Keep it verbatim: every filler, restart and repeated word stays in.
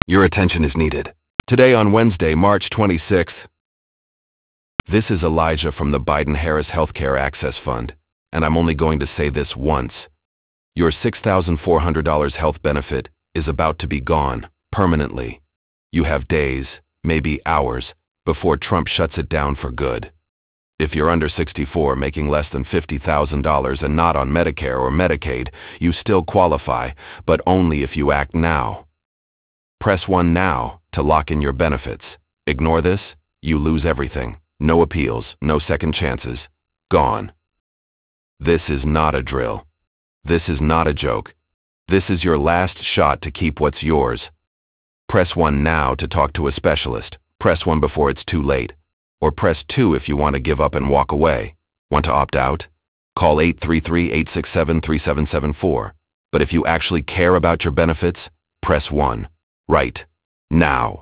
Your attention is needed. Today on Wednesday, March twenty-sixth. This is Elijah from the Biden-Harris Healthcare Access Fund, and I'm only going to say this once. Your six thousand four hundred dollars health benefit is about to be gone, permanently. You have days, maybe hours, before Trump shuts it down for good. If you're under sixty-four making less than fifty thousand dollars and not on Medicare or Medicaid, you still qualify, but only if you act now. Press one now to lock in your benefits. Ignore this, you lose everything. No appeals, no second chances. Gone. This is not a drill. This is not a joke. This is your last shot to keep what's yours. Press one now to talk to a specialist. Press one before it's too late. Or press two if you want to give up and walk away. Want to opt out? Call eight three three, eight six seven, three seven seven four. But if you actually care about your benefits, press one. Right now.